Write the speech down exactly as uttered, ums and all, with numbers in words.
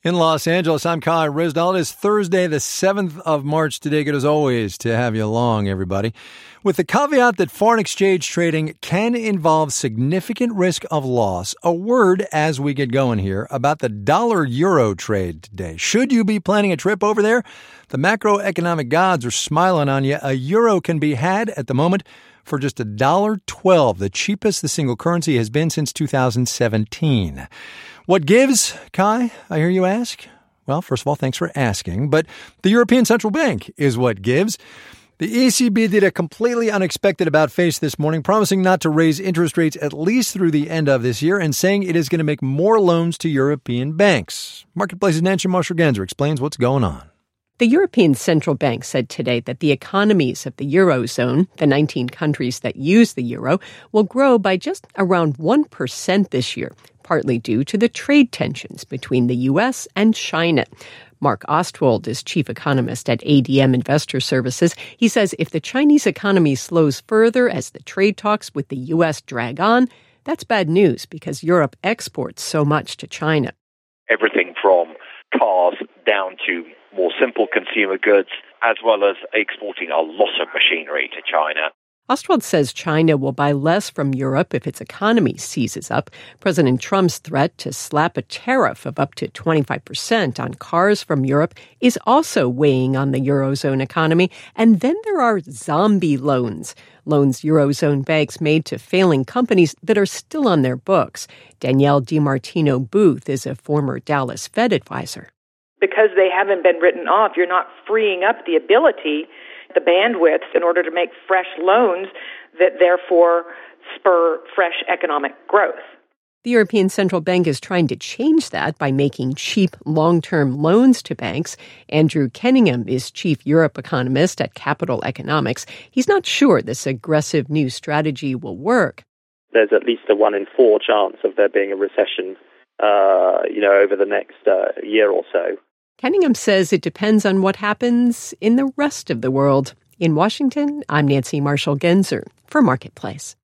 In Los Angeles, I'm Kai Ryssdal. It is Thursday, the seventh of March today. Good as always to have you along, everybody. With the caveat that foreign exchange trading can involve significant risk of loss, a word as we get going here about the dollar-euro trade today. Should you be planning a trip over there? The macroeconomic gods are smiling on you. A euro can be had at the moment for just one dollar twelve, the cheapest the single currency has been since two thousand seventeen. What gives, Kai, I hear you ask? Well, first of all, thanks for asking, but the European Central Bank is what gives. The E C B did a completely unexpected about-face this morning, promising not to raise interest rates at least through the end of this year and saying it is going to make more loans to European banks. Marketplace's Nancy Marshall-Genzer explains what's going on. The European Central Bank said today that the economies of the Eurozone, the nineteen countries that use the euro, will grow by just around one percent this year, partly due to the trade tensions between the U S and China. Mark Ostwald is chief economist at A D M Investor Services. He says if the Chinese economy slows further as the trade talks with the U S drag on, that's bad news because Europe exports so much to China. Everything from cars down to more simple consumer goods, as well as exporting a lot of machinery to China. Ostwald says China will buy less from Europe if its economy seizes up. President Trump's threat to slap a tariff of up to twenty-five percent on cars from Europe is also weighing on the Eurozone economy. And then there are zombie loans, loans Eurozone banks made to failing companies that are still on their books. Danielle DiMartino Booth is a former Dallas Fed advisor. Because they haven't been written off, you're not freeing up the ability, the bandwidth, in order to make fresh loans that therefore spur fresh economic growth. The European Central Bank is trying to change that by making cheap long-term loans to banks. Andrew Kenningham is chief Europe economist at Capital Economics. He's not sure this aggressive new strategy will work. There's at least a one in four chance of there being a recession, uh, you know, over the next uh, year or so. Kenningham says it depends on what happens in the rest of the world. In Washington, I'm Nancy Marshall-Genzer for Marketplace.